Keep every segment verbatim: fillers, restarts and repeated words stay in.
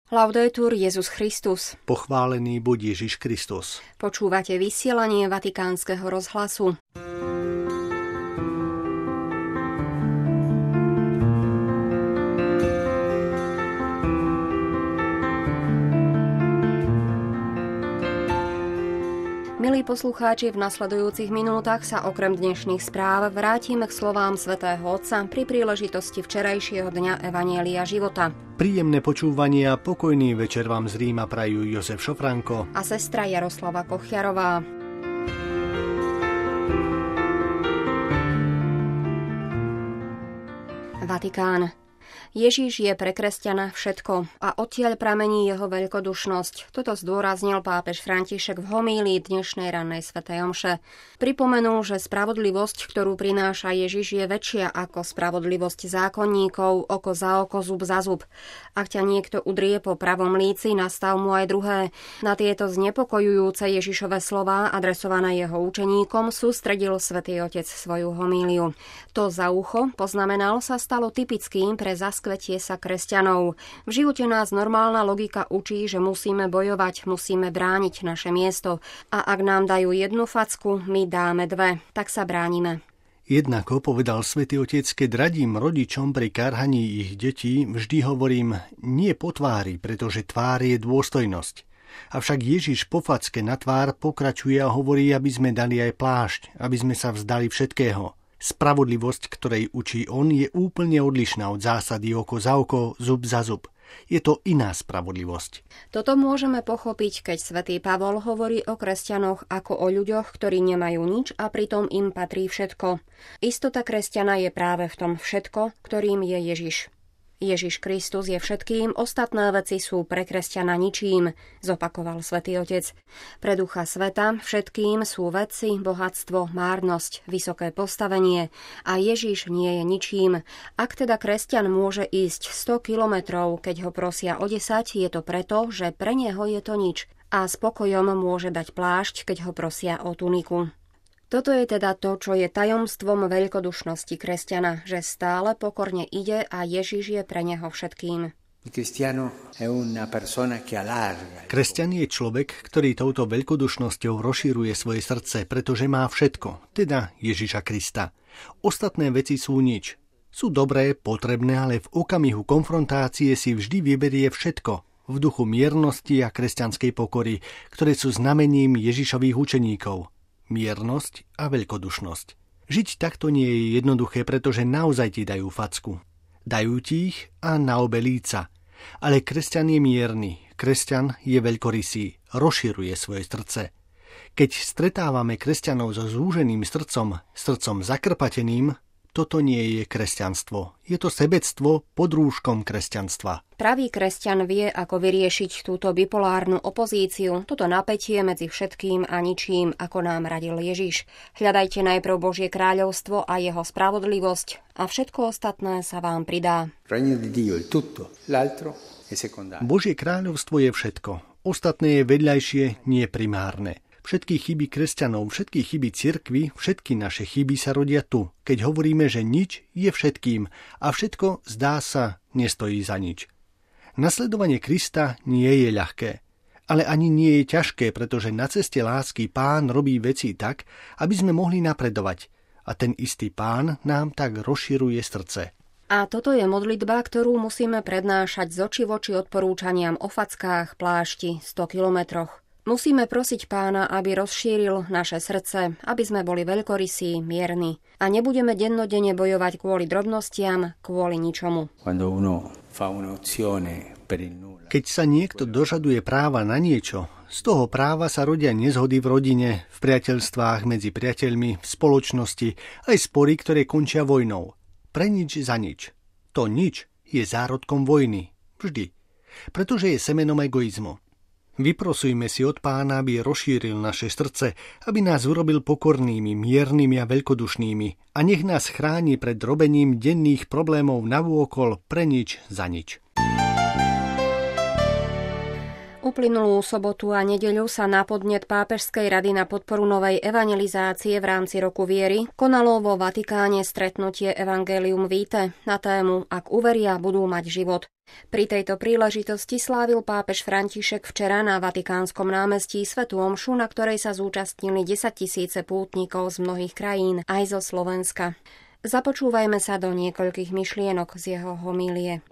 Laudetur Jesus Christus. Pochválený buď Ježiš Kristus. Počúvate vysielanie Vatikánskeho rozhlasu. Milí poslucháči, v nasledujúcich minútach sa okrem dnešných správ vrátime k slovám svätého Otca pri príležitosti včerajšieho dňa Evanjelia života. Príjemné počúvanie a pokojný večer vám z Ríma prajú Jozef Šofranko a sestra Jaroslava Kochiarová. Vatikán. Ježiš je pre kresťana všetko a odtiaľ pramení jeho veľkodušnosť. Toto zdôraznil pápež František v homílii dnešnej rannej svätej omše. Pripomenul, že spravodlivosť, ktorú prináša Ježiš, je väčšia ako spravodlivosť zákonníkov, oko za oko, zub za zub. Ak ťa niekto udrie po pravom líci, nastav mu aj druhé. Na tieto znepokojujúce Ježišove slová adresované jeho učeníkom sústredil svätý Otec svoju homíliu. To za ucho, poznamenal, sa stalo typickým pre zaskvetie sa kresťanov. V živote nás normálna logika učí, že musíme bojovať, musíme brániť naše miesto. A ak nám dajú jednu facku, my dáme dve. Tak sa bránime. Jednako povedal svätý Otec, keď radím rodičom pri karhaní ich detí, vždy hovorím, nie po tvári, pretože tvár je dôstojnosť. Avšak Ježiš po facke na tvár pokračuje a hovorí, aby sme dali aj plášť, aby sme sa vzdali všetkého. Spravodlivosť, ktorej učí on, je úplne odlišná od zásady oko za oko, zub za zub. Je to iná spravodlivosť. Toto môžeme pochopiť, keď svätý Pavol hovorí o kresťanoch ako o ľuďoch, ktorí nemajú nič a pritom im patrí všetko. Istota kresťana je práve v tom všetko, ktorým je Ježiš. Ježiš Kristus je všetkým, ostatné veci sú pre kresťana ničím, zopakoval svätý Otec. Pre ducha sveta všetkým sú veci, bohatstvo, márnosť, vysoké postavenie a Ježiš nie je ničím. Ak teda kresťan môže ísť sto kilometrov, keď ho prosia o desať, je to preto, že pre neho je to nič a spokojom môže dať plášť, keď ho prosia o tuniku. Toto je teda to, čo je tajomstvom veľkodušnosti kresťana, že stále pokorne ide a Ježiš je pre neho všetkým. Kresťan je človek, ktorý touto veľkodušnosťou rozširuje svoje srdce, pretože má všetko, teda Ježiša Krista. Ostatné veci sú nič. Sú dobré, potrebné, ale v okamihu konfrontácie si vždy vyberie všetko v duchu miernosti a kresťanskej pokory, ktoré sú znamením Ježišových učeníkov. Miernosť a veľkodušnosť. Žiť takto nie je jednoduché, pretože naozaj ti dajú facku. Dajú ti ich a na obe líca. Ale kresťan je mierny, kresťan je veľkorysý, rozširuje svoje srdce. Keď stretávame kresťanov so zúženým srdcom, srdcom zakrpateným, toto nie je kresťanstvo. Je to sebectvo pod rúškom kresťanstva. Pravý kresťan vie, ako vyriešiť túto bipolárnu opozíciu, toto napätie medzi všetkým a ničím, ako nám radil Ježiš. Hľadajte najprv Božie kráľovstvo a jeho spravodlivosť a všetko ostatné sa vám pridá. Božie kráľovstvo je všetko. Ostatné je vedľajšie, nie primárne. Všetky chyby kresťanov, všetky chyby cirkvi, všetky naše chyby sa rodia tu, keď hovoríme, že nič je všetkým a všetko, zdá sa, nestojí za nič. Nasledovanie Krista nie je ľahké, ale ani nie je ťažké, pretože na ceste lásky Pán robí veci tak, aby sme mohli napredovať a ten istý Pán nám tak rozširuje srdce. A toto je modlitba, ktorú musíme prednášať z oči v oči odporúčaniam o fackách, plášti, sto kilometroch. Musíme prosiť Pána, aby rozšíril naše srdce, aby sme boli veľkorysí, mierni a nebudeme dennodenne bojovať kvôli drobnostiam, kvôli ničomu. Keď sa niekto dožaduje práva na niečo, z toho práva sa rodia nezhody v rodine, v priateľstvách medzi priateľmi, v spoločnosti, aj spory, ktoré končia vojnou. Pre nič za nič. To nič je zárodkom vojny. Vždy. Pretože je semenom egoizmu. Vyprosujme si od Pána, aby rozšíril naše srdce, aby nás urobil pokornými, miernymi a veľkodušnými a nech nás chráni pred robením denných problémov navôkol pre nič za nič. Uplynulú sobotu a nedeľu sa na podnet Pápežskej rady na podporu novej evangelizácie v rámci Roku viery konalo vo Vatikáne stretnutie Evangelium Vitae na tému Ak uveria, budú mať život. Pri tejto príležitosti slávil pápež František včera na Vatikánskom námestí svätú omšu, na ktorej sa zúčastnili desaťtisíce pútnikov z mnohých krajín, aj zo Slovenska. Započúvajme sa do niekoľkých myšlienok z jeho homílie.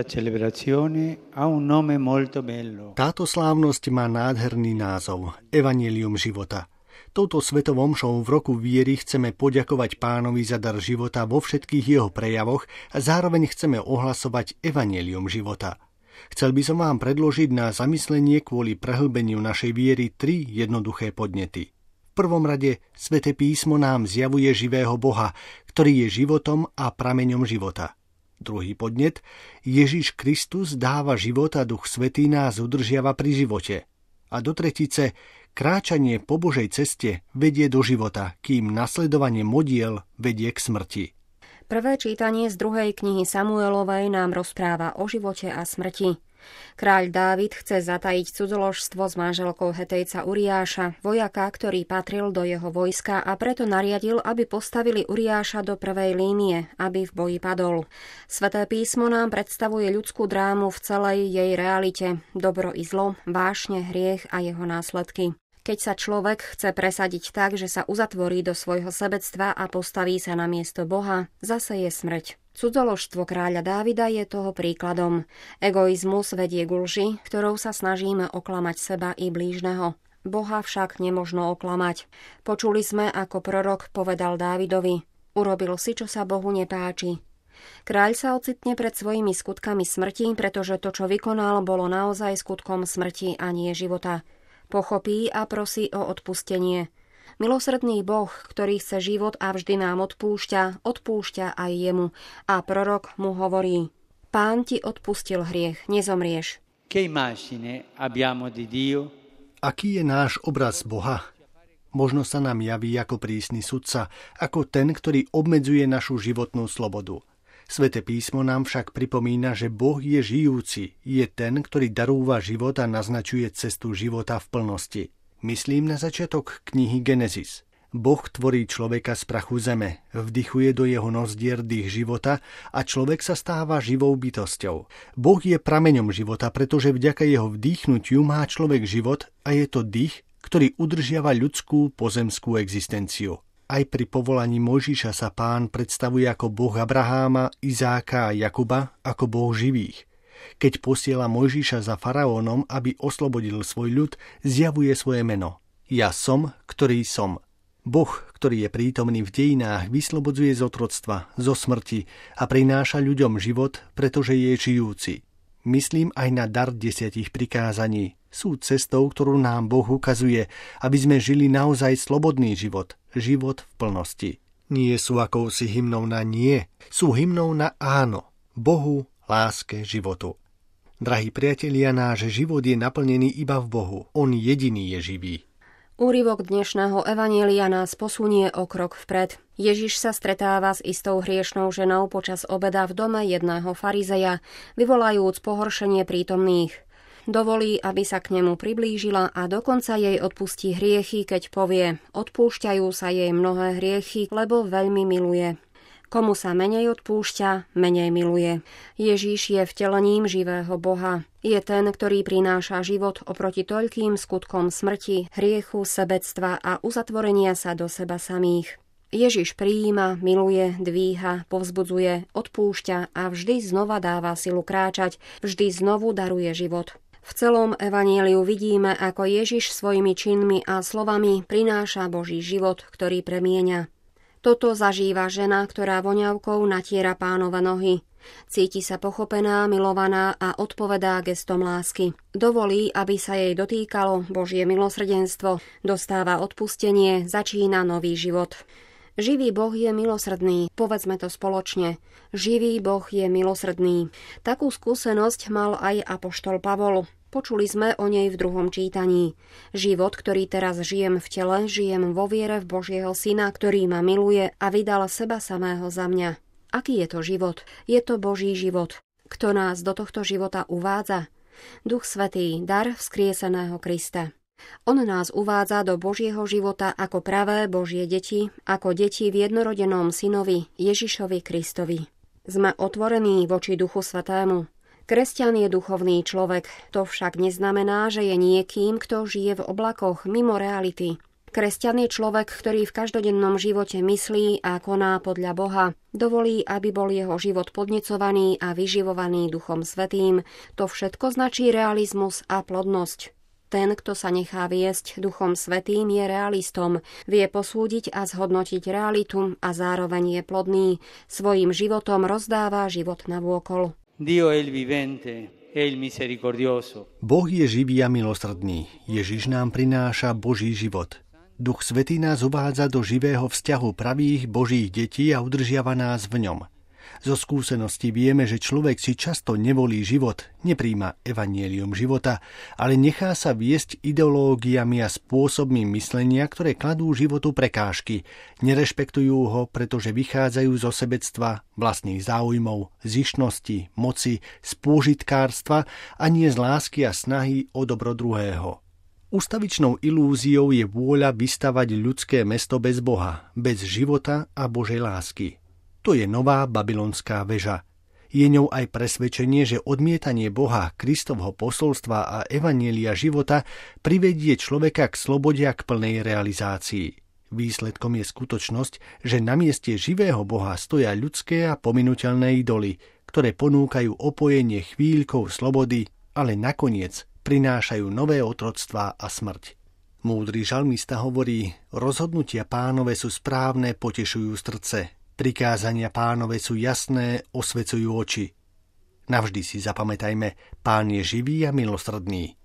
Táto slávnosť má nádherný názov Evanjelium života. Touto svetou omšou v Roku viery chceme poďakovať Pánovi za dar života vo všetkých jeho prejavoch a zároveň chceme ohlasovať Evanjelium života. Chcel by som vám predložiť na zamyslenie kvôli prehlbeniu našej viery tri jednoduché podnety. V prvom rade Sväté písmo nám zjavuje živého Boha, ktorý je životom a prameňom života. Druhý podnet, Ježiš Kristus dáva život a Duch Svätý nás udržiava pri živote. A do tretice, kráčanie po Božej ceste vedie do života, kým nasledovanie modiel vedie k smrti. Prvé čítanie z druhej knihy Samuelovej nám rozpráva o živote a smrti. Kráľ Dávid chce zatajiť cudzoložstvo s manželkou Hetejca Uriáša, vojaka, ktorý patril do jeho vojska, a preto nariadil, aby postavili Uriáša do prvej línie, aby v boji padol. Sväté písmo nám predstavuje ľudskú drámu v celej jej realite, dobro i zlo, vášne, hriech a jeho následky. Keď sa človek chce presadiť tak, že sa uzatvorí do svojho sebectva a postaví sa na miesto Boha, zase je smrť. Cudzoložstvo kráľa Dávida je toho príkladom. Egoizmus vedie k lži, ktorou sa snažíme oklamať seba i blížneho. Boha však nemožno oklamať. Počuli sme, ako prorok povedal Dávidovi: urobil si, čo sa Bohu nepáči. Kráľ sa ocitne pred svojimi skutkami smrti, pretože to, čo vykonal, bolo naozaj skutkom smrti a nie života. Pochopí a prosí o odpustenie. Milosrdný Boh, ktorý chce život a vždy nám odpúšťa, odpúšťa aj jemu. A prorok mu hovorí: Pán ti odpustil hriech, nezomrieš. Aký je náš obraz Boha? Možno sa nám javí ako prísny sudca, ako ten, ktorý obmedzuje našu životnú slobodu. Sväté písmo nám však pripomína, že Boh je žijúci, je ten, ktorý darúva život a naznačuje cestu života v plnosti. Myslím na začiatok knihy Genesis. Boh tvorí človeka z prachu zeme, vdychuje do jeho nozdier dých života a človek sa stáva živou bytosťou. Boh je prameňom života, pretože vďaka jeho vdýchnutiu má človek život a je to dých, ktorý udržiava ľudskú pozemskú existenciu. Aj pri povolaní Mojžiša sa Pán predstavuje ako Boh Abraháma, Izáka a Jakuba, ako Boh živých. Keď posiela Mojžiša za faraónom, aby oslobodil svoj ľud, zjavuje svoje meno. Ja som, ktorý som. Boh, ktorý je prítomný v dejinách, vyslobodzuje z otroctva, zo smrti a prináša ľuďom život, pretože je žijúci. Myslím aj na dar desiatich prikázaní. Sú cestou, ktorú nám Boh ukazuje, aby sme žili naozaj slobodný život, život v plnosti. Nie sú akousi hymnou na nie, sú hymnou na áno, Bohu, láske, životu. Drahí priatelia, náš život je naplnený iba v Bohu, on jediný je živý. Úryvok dnešného evanjelia nás posunie o krok vpred. Ježiš sa stretáva s istou hriešnou ženou počas obeda v dome jedného farizeja, vyvolajúc pohoršenie prítomných. Dovolí, aby sa k nemu priblížila a dokonca jej odpustí hriechy, keď povie: odpúšťajú sa jej mnohé hriechy, lebo veľmi miluje. Komu sa menej odpúšťa, menej miluje. Ježíš je vtelením živého Boha. Je ten, ktorý prináša život oproti toľkým skutkom smrti, hriechu, sebectva a uzatvorenia sa do seba samých. Ježiš prijíma, miluje, dvíha, povzbudzuje, odpúšťa a vždy znova dáva silu kráčať, vždy znovu daruje život. V celom evaníliu vidíme, ako Ježiš svojimi činmi a slovami prináša Boží život, ktorý premieňa. Toto zažíva žena, ktorá voňavkou natiera Pánova nohy. Cíti sa pochopená, milovaná a odpovedá gestom lásky. Dovolí, aby sa jej dotýkalo Božie milosrdenstvo, dostáva odpustenie, začína nový život. Živý Boh je milosrdný, povedzme to spoločne. Živý Boh je milosrdný. Takú skúsenosť mal aj apoštol Pavol. Počuli sme o nej v druhom čítaní. Život, ktorý teraz žijem v tele, žijem vo viere v Božieho Syna, ktorý ma miluje a vydal seba samého za mňa. Aký je to život? Je to Boží život. Kto nás do tohto života uvádza? Duch Svätý, dar vzkrieseného Krista. On nás uvádza do Božieho života ako pravé Božie deti, ako deti v jednorodenom synovi Ježišovi Kristovi. Sme otvorení voči Duchu Svätému. Kresťan je duchovný človek, to však neznamená, že je niekým, kto žije v oblakoch mimo reality. Kresťan je človek, ktorý v každodennom živote myslí a koná podľa Boha. Dovolí, aby bol jeho život podnecovaný a vyživovaný Duchom Svätým. To všetko značí realizmus a plodnosť. Ten, kto sa nechá viesť Duchom Svätým, je realistom. Vie posúdiť a zhodnotiť realitu a zároveň je plodný. Svojím životom rozdáva život navôkol. Dio è il vivente. Boh je živý a milosrdný. Ježiš nám prináša Boží život. Duch Svätý nás uvádza do živého vzťahu pravých Božích detí a udržiava nás v ňom. Zo skúseností vieme, že človek si často nevolí život, nepríjma evanjelium života, ale nechá sa viesť ideológiami a spôsobmi myslenia, ktoré kladú životu prekážky. Nerešpektujú ho, pretože vychádzajú zo sebectva, vlastných záujmov, zištnosti, moci, spôžitkárstva a nie z lásky a snahy o dobro druhého. Ustavičnou ilúziou je vôľa vystavať ľudské mesto bez Boha, bez života a Božej lásky. To je nová babylonská väža. Je ňou aj presvedčenie, že odmietanie Boha, Kristovho posolstva a evanjelia života privedie človeka k slobode a k plnej realizácii. Výsledkom je skutočnosť, že na mieste živého Boha stoja ľudské a pominuteľné idoly, ktoré ponúkajú opojenie chvíľkou slobody, ale nakoniec prinášajú nové otroctvá a smrť. Múdry žalmista hovorí: rozhodnutia Pánove sú správne, potešujú srdce. Prikázania Pánove sú jasné, osvecujú oči. Navždy si zapamätajme, Pán je živý a milosrdný.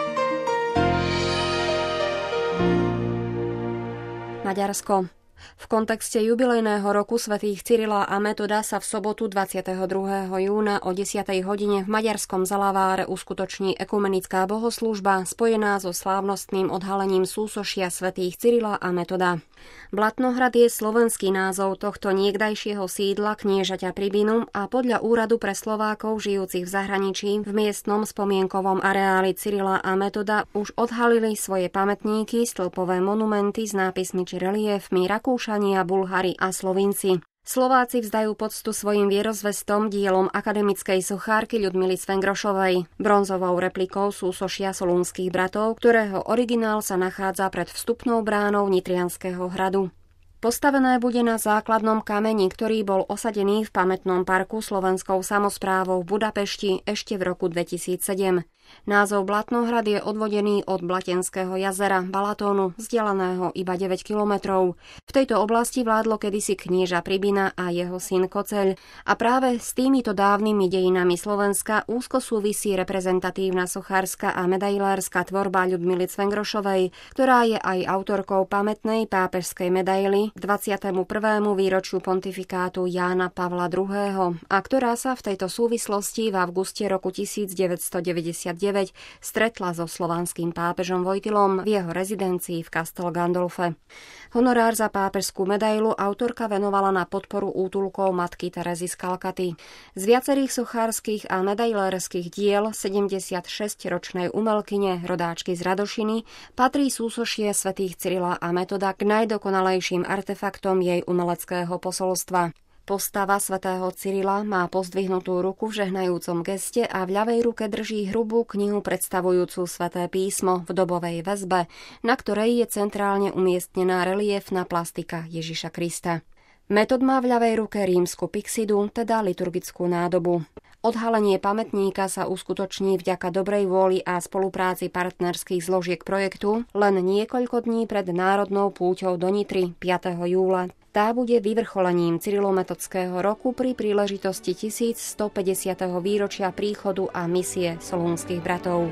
Maďarsko. V kontexte jubilejného roku svätých Cyrila a Metoda sa v sobotu dvadsiateho druhého júna o desiatej hodine v maďarskom Zalaváre uskutoční ekumenická bohoslúžba spojená so slávnostným odhalením súsošia svätých Cyrila a Metoda. Blatnohrad je slovenský názov tohto niekdajšieho sídla kniežaťa Pribinu a podľa Úradu pre Slovákov žijúcich v zahraničí v miestnom spomienkovom areáli Cyrila a Metoda už odhalili svoje pamätníky, stĺpové monumenty s nápismi či reliefmi Rakúšania, Bulhári a Slovinci. Slováci vzdajú poctu svojim vierozvestom dielom akademickej sochárky Ľudmily Svengrošovej, bronzovou replikou súsošia solúnskych bratov, ktorého originál sa nachádza pred vstupnou bránou Nitrianskeho hradu. Postavené bude na základnom kameni, ktorý bol osadený v pamätnom parku slovenskou samosprávou v Budapešti ešte v roku dvetisícsedem. Názov Blatnohrad je odvodený od Blatenského jazera Balatónu, vzdialeného iba deväť kilometrov. V tejto oblasti vládlo kedysi knieža Pribina a jeho syn Koceľ a práve s týmito dávnymi dejinami Slovenska úzko súvisí reprezentatívna sochárska a medailárska tvorba Ľudmily Cvengrošovej, ktorá je aj autorkou pamätnej pápežskej medaily k dvadsiatemu prvému výročiu pontifikátu Jána Pavla druhého. a ktorá sa v tejto súvislosti v auguste roku tisícdeväťstodeväťdesiatdeväť stretla so slovanským pápežom Vojtilom v jeho rezidencii v Castel Gandolfe. Honorár za pápežskú medailu autorka venovala na podporu útulkov matky Terezy z Kalkaty. Z viacerých sochárskych a medailérskych diel sedemdesiatšesťročnej umelkyne rodáčky z Radošiny patrí súsošie svätých Cyrila a Metoda k najdokonalejším artefaktom jej umeleckého posolstva. Postava svätého Cyrila má pozdvihnutú ruku v žehnajúcom geste a v ľavej ruke drží hrubú knihu predstavujúcu sväté písmo v dobovej väzbe, na ktorej je centrálne umiestnená reliefná plastika Ježiša Krista. Metod má v ľavej ruke rímsku pyxidu, teda liturgickú nádobu. Odhalenie pamätníka sa uskutoční vďaka dobrej vôli a spolupráci partnerských zložiek projektu len niekoľko dní pred národnou púťou do Nitry piateho júla. Tá bude vyvrcholením cyrilometodského roku pri príležitosti tisícstopäťdesiateho výročia príchodu a misie solúnskych bratov.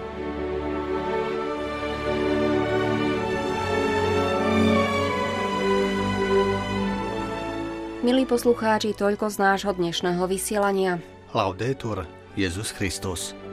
Milí poslucháči, toľko z nášho dnešného vysielania. Laudetur Jesus Christus.